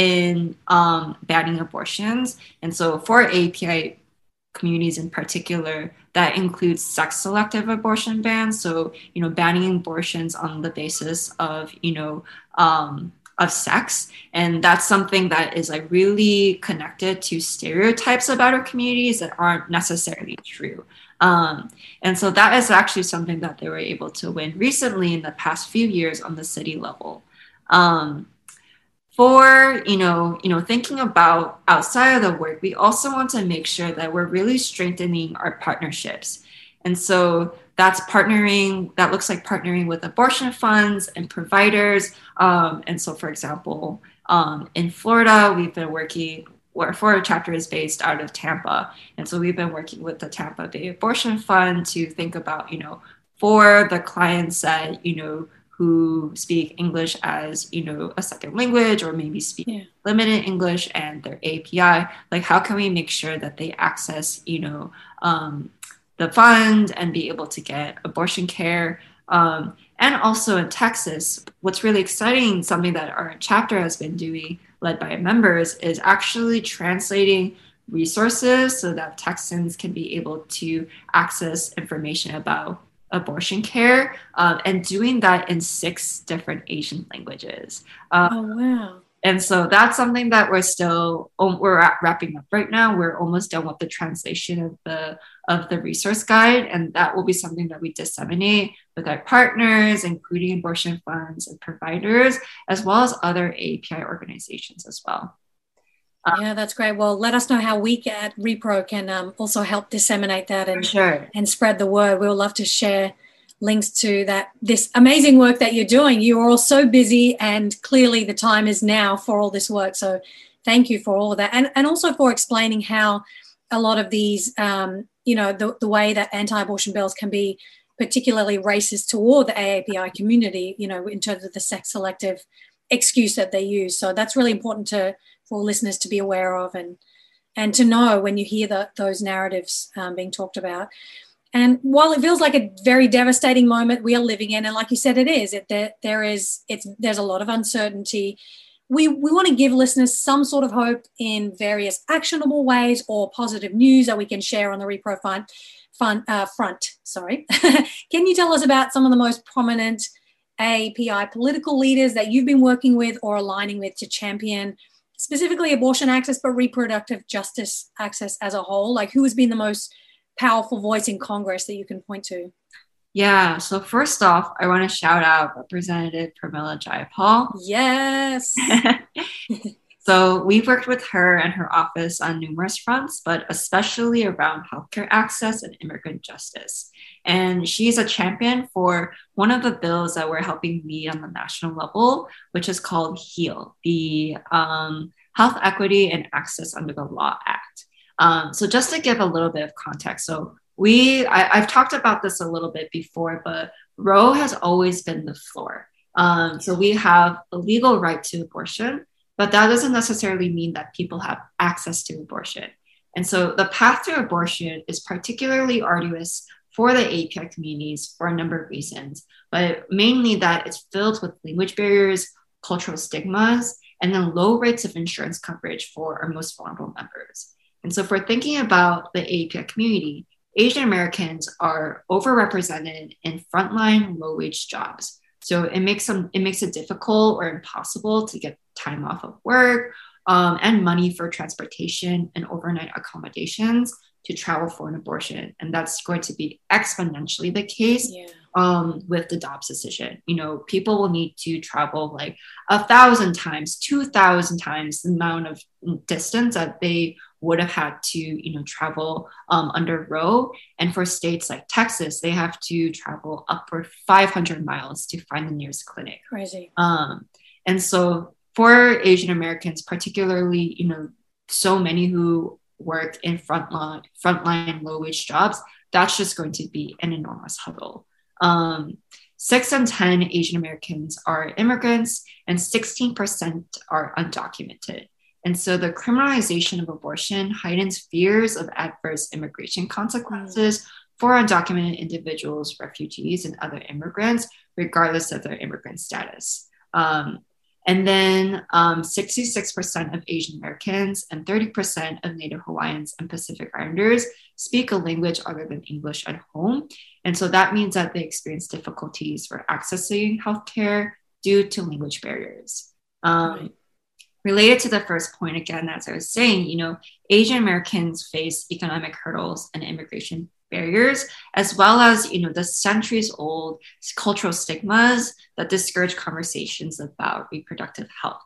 in um, banning abortions. And so for A P I communities in particular, that includes sex selective abortion bans. So, you know, banning abortions on the basis of, you know, um, of sex. And that's something that is like really connected to stereotypes about our communities that aren't necessarily true. Um, and so that is actually something that they were able to win recently in the past few years on the city level. Um, For, you know, you know, thinking about outside of the work, we also want to make sure that we're really strengthening our partnerships. And so that's partnering, that looks like partnering with abortion funds and providers. Um, and so, for example, um, in Florida, we've been working, our Florida chapter is based out of Tampa. And so we've been working with the Tampa Bay Abortion Fund to think about, you know, for the clients that, you know, who speak English as, you know, a second language, or maybe speak Yeah. limited English and their A P I, like how can we make sure that they access, you know, um, the fund and be able to get abortion care. Um, and also in Texas, what's really exciting, something that our chapter has been doing, led by members, is actually translating resources so that Texans can be able to access information about abortion care, um, and doing that in six different Asian languages. Um, oh, wow. And so that's something that we're still we're at wrapping up right now. We're almost done with the translation of the of the resource guide, and that will be something that we disseminate with our partners, including abortion funds and providers, as well as other A A P I organizations as well. Um, yeah, that's great. Well, let us know how we at Repro can um, also help disseminate that and sure. and spread the word. We'll love to share links to that, this amazing work that you're doing. You are all so busy, and clearly the time is now for all this work. So thank you for all of that. And, and also for explaining how a lot of these, um, you know, the, the way that anti-abortion bills can be particularly racist toward the A A P I community, you know, in terms of the sex selective excuse that they use. So that's really important to for listeners to be aware of, and and to know when you hear the, those narratives um, being talked about. And while it feels like a very devastating moment we are living in, and like you said, it is, it, there, there is, it's, there's a lot of uncertainty. We, we want to give listeners some sort of hope in various actionable ways or positive news that we can share on the Repro fun, fun, uh, front. Sorry. Can you tell us about some of the most prominent A A P I political leaders that you've been working with or aligning with to champion specifically abortion access, but reproductive justice access as a whole? Like, who has been the most powerful voice in Congress that you can point to? Yeah, so first off, I want to shout out Representative Pramila Jayapal. Yes. So we've worked with her and her office on numerous fronts, but especially around healthcare access and immigrant justice. And she's a champion for one of the bills that we're helping lead on the national level, which is called HEAL, the um, Health Equity and Access Under the Law Act. Um, so just to give a little bit of context, so we, I, I've talked about this a little bit before, but Roe has always been the floor. Um, so we have a legal right to abortion, but that doesn't necessarily mean that people have access to abortion. And so the path to abortion is particularly arduous for the A A P I communities for a number of reasons, but mainly that it's filled with language barriers, cultural stigmas, and then low rates of insurance coverage for our most vulnerable members. And so if we're thinking about the A A P I community, Asian Americans are overrepresented in frontline low-wage jobs. So it makes them it makes it difficult or impossible to get time off of work um, and money for transportation and overnight accommodations to travel for an abortion. And that's going to be exponentially the case yeah. um, with the Dobbs decision. You know, people will need to travel like a thousand times, two thousand times the amount of distance that they would have had to, you know, travel um, under Roe. And for states like Texas, they have to travel upward five hundred miles to find the nearest clinic. Crazy. Um, and so for Asian Americans, particularly, you know, so many who work in frontline, frontline low-wage jobs, that's just going to be an enormous hurdle. Um, six in ten Asian Americans are immigrants, and sixteen percent are undocumented. And so the criminalization of abortion heightens fears of adverse immigration consequences for undocumented individuals, refugees, and other immigrants, regardless of their immigrant status. Um, and then um, sixty-six percent of Asian Americans and thirty percent of Native Hawaiians and Pacific Islanders speak a language other than English at home. And so that means that they experience difficulties for accessing healthcare due to language barriers. Um, right. Related to the first point, again, as I was saying, you know, Asian Americans face economic hurdles and immigration barriers, as well as, you know, the centuries old cultural stigmas that discourage conversations about reproductive health.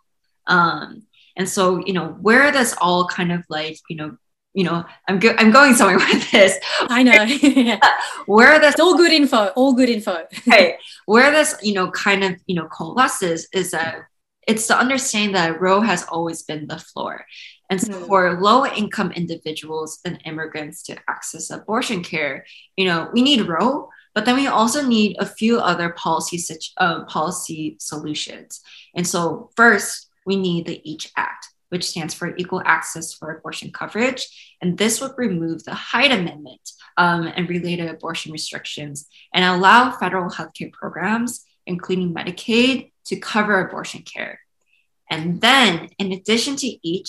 Um, and so, you know, where this all kind of like, you know, you know, I'm go- I'm going somewhere with this. I know. Where this it's all good info, all good info. Okay, where this, you know, kind of, you know, coalesces is that it's to understand that Roe has always been the floor. And so mm. for low-income individuals and immigrants to access abortion care, you know, we need Roe, but then we also need a few other policy, uh, policy solutions. And so first, we need the EACH Act, which stands for Equal Access for Abortion Coverage. And this would remove the Hyde Amendment um, and related abortion restrictions and allow federal healthcare programs, including Medicaid, to cover abortion care. And then, in addition to EACH,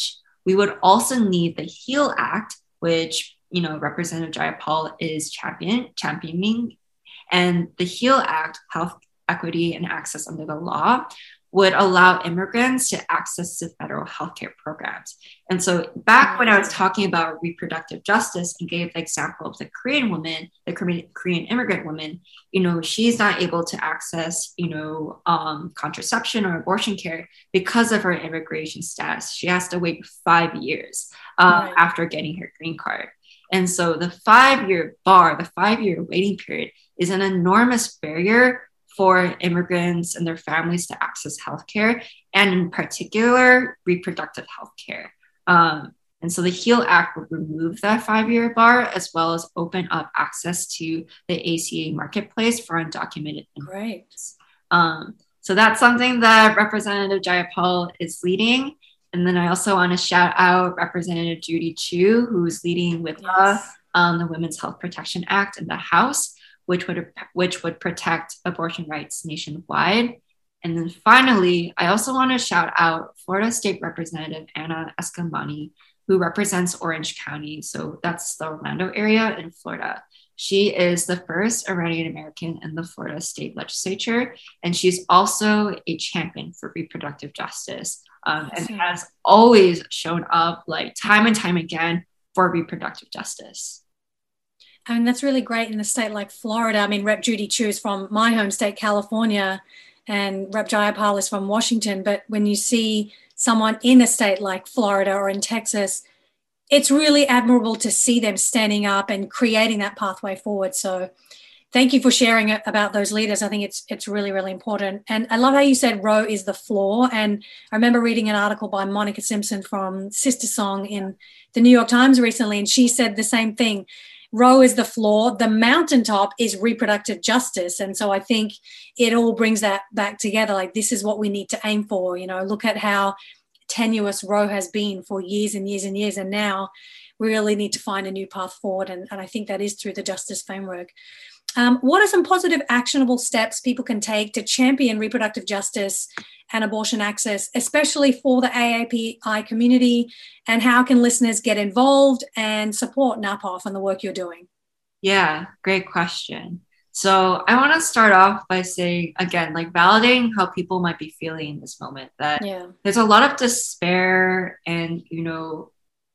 we would also need the HEAL Act, which, you know, Representative Jayapal is champion, championing. And the HEAL Act, Health Equity and Access Under the Law, would allow immigrants to access to federal healthcare programs. And so back when I was talking about reproductive justice and gave the example of the Korean woman, the Korean immigrant woman, you know, she's not able to access, you know, um, contraception or abortion care because of her immigration status. She has to wait five years uh, right. after getting her green card. And so the five-year bar, the five-year waiting period is an enormous barrier for immigrants and their families to access healthcare, and in particular, reproductive healthcare. Um, and so the HEAL Act would remove that five-year bar, as well as open up access to the A C A marketplace for undocumented immigrants. Um, so that's something that Representative Jayapal is leading. And then I also want to shout out Representative Judy Chu, who's leading with yes. us um, the Women's Health Protection Act in the House, which would which would protect abortion rights nationwide. And then finally, I also want to shout out Florida State Representative Anna Escamani, who represents Orange County. So that's the Orlando area in Florida. She is the first Iranian American in the Florida State Legislature, and she's also a champion for reproductive justice, um, and has always shown up like time and time again for reproductive justice. I mean, that's really great in a state like Florida. I mean, Rep Judy Chu is from my home state, California, and Rep Jayapal is from Washington. But when you see someone in a state like Florida or in Texas, it's really admirable to see them standing up and creating that pathway forward. So thank you for sharing about those leaders. I think it's it's really, really important. And I love how you said Roe is the floor. And I remember reading an article by Monica Simpson from Sister Song in the New York Times recently, and she said the same thing. Roe is the floor. The mountaintop is reproductive justice. And so I think it all brings that back together. Like, this is what we need to aim for. You know, look at how tenuous Roe has been for years and years and years. And now we really need to find a new path forward. And, and I think that is through the justice framework. Um, what are some positive, actionable steps people can take to champion reproductive justice and abortion access, especially for the A A P I community? And how can listeners get involved and support NAPAWF and the work you're doing? Yeah, great question. So I want to start off by saying, again, like validating how people might be feeling in this moment, that yeah. there's a lot of despair and, you know,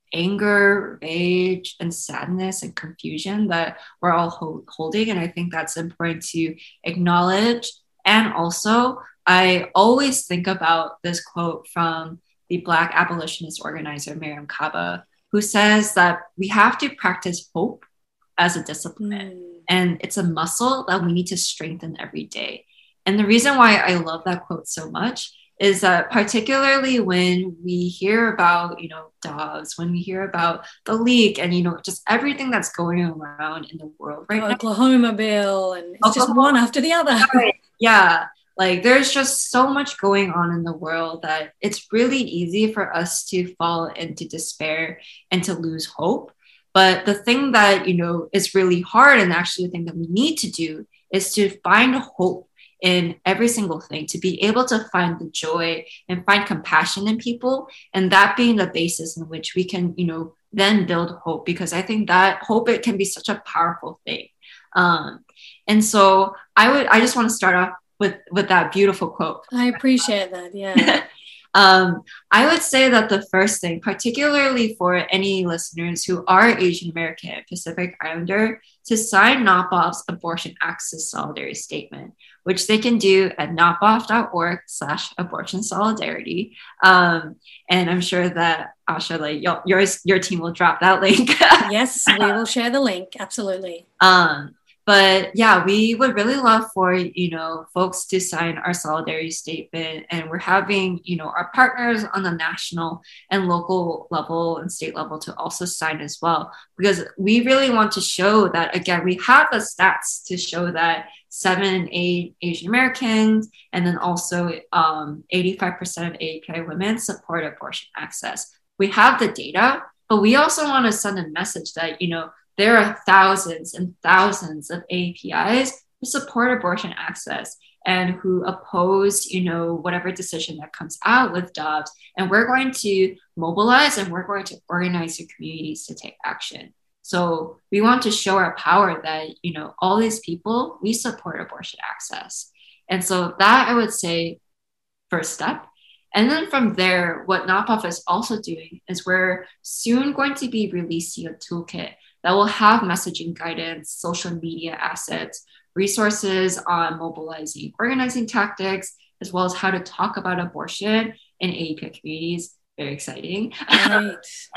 anger, rage, and sadness and confusion that we're all ho- holding. And I think that's important to acknowledge. And also, I always think about this quote from the Black abolitionist organizer, Miriam Kaba, who says that we have to practice hope as a discipline. Mm. And it's a muscle that we need to strengthen every day. And the reason why I love that quote so much is that particularly when we hear about, you know, Dobbs, when we hear about the leak and, you know, just everything that's going around in the world right oh, now. Oklahoma bill, and it's Oklahoma. Just one after the other. Right. Yeah. Like, there's just so much going on in the world that it's really easy for us to fall into despair and to lose hope. But the thing that, you know, is really hard, and actually the thing that we need to do, is to find hope in every single thing, to be able to find the joy and find compassion in people, and that being the basis in which we can, you know, then build hope, because I think that hope, it can be such a powerful thing. Um, and so I would, I just want to start off with, with that beautiful quote. I appreciate that. Yeah. Um, I would say that the first thing, particularly for any listeners who are Asian American and Pacific Islander, to sign NAPAWF's Abortion Access Solidarity Statement, which they can do at napawf.org slash abortion solidarity. Um, and I'm sure that Asha, like your, yours, your team will drop that link. Yes, we will share the link. Absolutely. Um, But yeah, we would really love for, you know, folks to sign our solidarity statement. And we're having, you know, our partners on the national and local level and state level to also sign as well, because we really want to show that, again, we have the stats to show that seven and eight Asian Americans, and then also um, eighty-five percent of A A P I women support abortion access. We have the data, but we also want to send a message that, you know, there are thousands and thousands of A A P Is who support abortion access. and who oppose, you know, whatever decision that comes out with Dobbs. And we're going to mobilize and we're going to organize your communities to take action. So we want to show our power that, you know, all these people, we support abortion access. And so that I would say first step. And then from there, what NOPAF is also doing is we're soon going to be releasing a toolkit that will have messaging guidance, social media assets, resources on mobilizing organizing tactics, as well as how to talk about abortion in A P I communities. Very exciting. Right.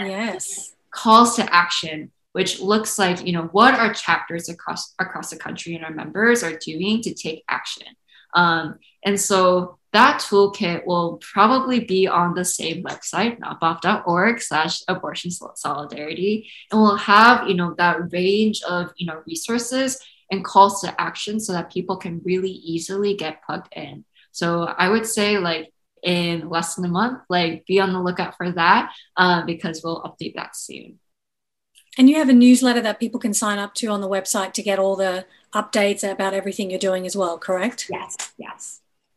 Yes. Calls to action, which looks like, you know, what our chapters across across the country and our members are doing to take action. Um, and so that toolkit will probably be on the same website, nopaf.org slash abortion solidarity. And we'll have, you know, that range of, you know, resources and calls to action so that people can really easily get plugged in. So I would say like in less than a month, like be on the lookout for that uh, because we'll update that soon. And you have a newsletter that people can sign up to on the website to get all the updates about everything you're doing as well, correct? Yes, yes.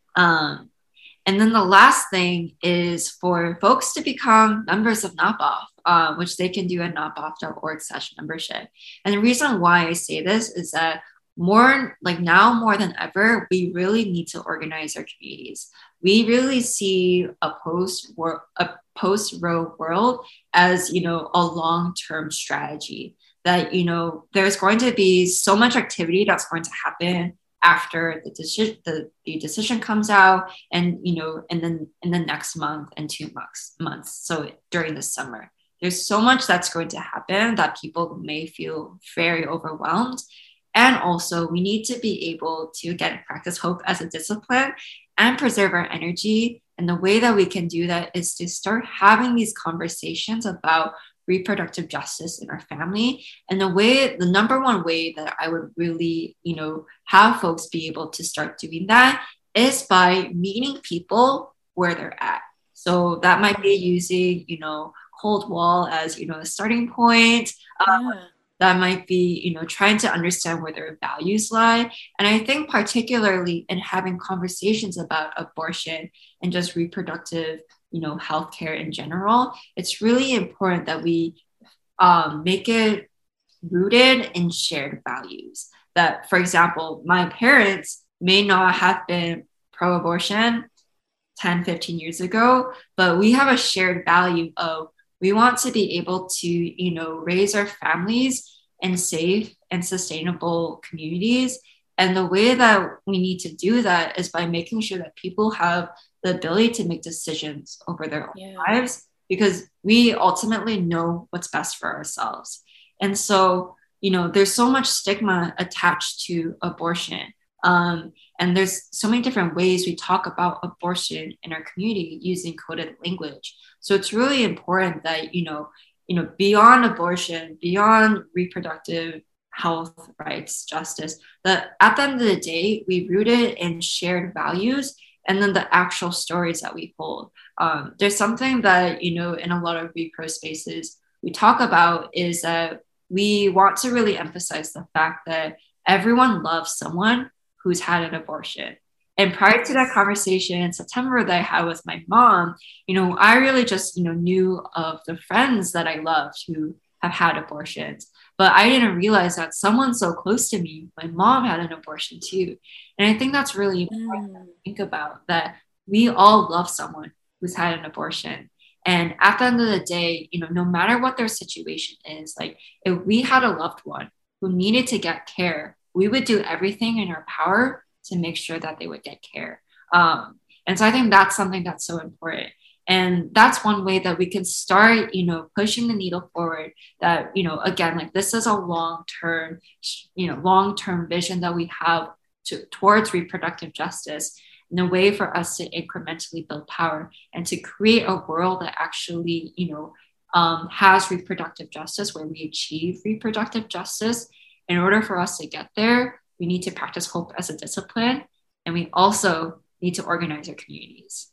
Um, and then the last thing is for folks to become members of NOPAF, uh, which they can do at nopaf.org slash membership. And the reason why I say this is that more like now more than ever, we really need to organize our communities. We really see a post a post Roe world as, you know, a long-term strategy that, you know, there's going to be so much activity that's going to happen after the decision the, the decision comes out and, you know, and then in the next month and two months months. So during the summer, there's so much that's going to happen that people may feel very overwhelmed. And also we need to be able to, again, practice hope as a discipline and preserve our energy. And the way that we can do that is to start having these conversations about reproductive justice in our family. And the way, the number one way that I would really, you know, have folks be able to start doing that is by meeting people where they're at. So that might be using, you know, Cold Wall as, you know, a starting point. Um, Yeah. That might be, you know, trying to understand where their values lie. And I think particularly in having conversations about abortion and just reproductive, you know, healthcare in general, it's really important that we um, make it rooted in shared values. That, for example, my parents may not have been pro-abortion ten, fifteen years ago, but we have a shared value of we want to be able to, you know, raise our families in safe and sustainable communities. And the way that we need to do that is by making sure that people have the ability to make decisions over their own Yeah. lives, because we ultimately know what's best for ourselves. And so, you know, there's so much stigma attached to abortion. Um, and there's so many different ways we talk about abortion in our community using coded language. So it's really important that, you know, you know, beyond abortion, beyond reproductive health rights, justice, that at the end of the day, we root it in shared values and then the actual stories that we hold. Um, there's something that, you know, in a lot of repro spaces we talk about is that we want to really emphasize the fact that everyone loves someone who's had an abortion. And prior to that conversation in September that I had with my mom, you know, I really just, you know, knew of the friends that I loved who have had abortions, but I didn't realize that someone so close to me, my mom, had an abortion too. And I think that's really important Mm. to think about, that we all love someone who's had an abortion. And at the end of the day, you know, no matter what their situation is, like if we had a loved one who needed to get care, we would do everything in our power to make sure that they would get care. Um, and so I think that's something that's so important. And that's one way that we can start, you know, pushing the needle forward, that, you know, again, like this is a long-term, you know, long-term vision that we have to, towards reproductive justice, and a way for us to incrementally build power and to create a world that actually, you know, um, has reproductive justice, where we achieve reproductive justice. In order for us to get there, we need to practice hope as a discipline, and we also need to organize our communities.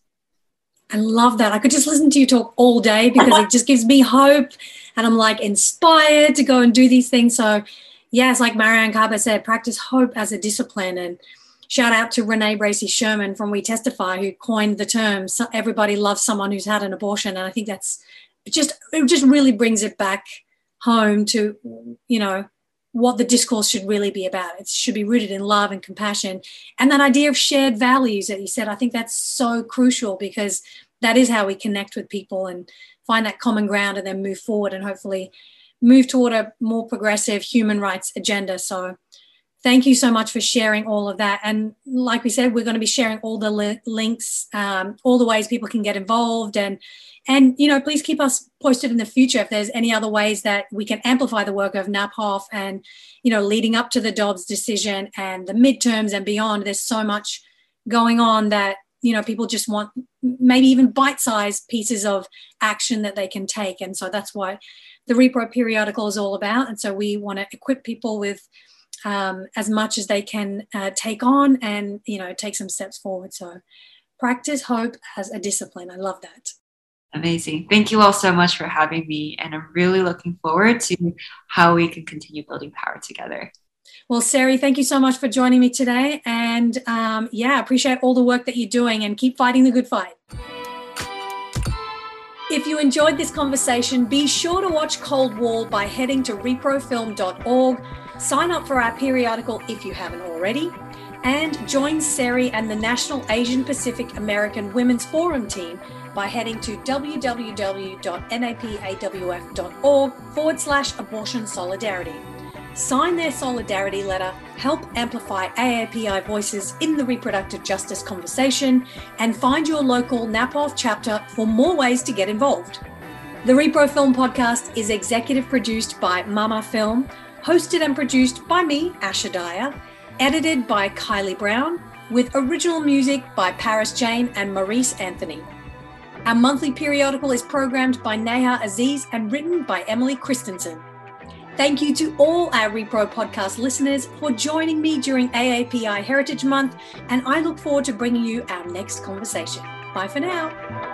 I love that. I could just listen to you talk all day because it just gives me hope, and I'm like inspired to go and do these things. So yes, like Marianne Kaba said, practice hope as a discipline and shout out to Renee Bracey Sherman from We Testify, who coined the term, so everybody loves someone who's had an abortion. And I think that's just, it just really brings it back home to, you know, what the discourse should really be about. It should be rooted in love and compassion. And that idea of shared values that you said, I think that's so crucial, because that is how we connect with people and find that common ground and then move forward and hopefully move toward a more progressive human rights agenda. So thank you so much for sharing all of that. And like we said, we're going to be sharing all the li- links, um, all the ways people can get involved. And, and, you know, please keep us posted in the future if there's any other ways that we can amplify the work of NAPAWF and, you know, leading up to the Dobbs decision and the midterms and beyond. There's so much going on that, you know, people just want maybe even bite-sized pieces of action that they can take. And so that's why the Repro periodical is all about. And so we want to equip people with um, as much as they can uh, take on and, you know, take some steps forward. So practice hope as a discipline. I love that. Amazing. Thank you all so much for having me. And I'm really looking forward to how we can continue building power together. Well, Sari, thank you so much for joining me today. And um, yeah, appreciate all the work that you're doing and keep fighting the good fight. If you enjoyed this conversation, be sure to watch Cold War by heading to repro film dot org, sign up for our periodical if you haven't already, and join Sari and the National Asian Pacific American Women's Forum team by heading to w w w dot napawf dot org forward slash abortion solidarity. Sign their solidarity letter, help amplify A A P I voices in the reproductive justice conversation, and find your local NAPAWF chapter for more ways to get involved. The Repro Film Podcast is executive produced by Mama Film, hosted and produced by me, Asha Dyer, edited by Kylie Brown, with original music by Paris Jane and Maurice Anthony. Our monthly periodical is programmed by Neha Aziz and written by Emily Christensen. Thank you to all our Repro podcast listeners for joining me during A A P I Heritage Month, and I look forward to bringing you our next conversation. Bye for now.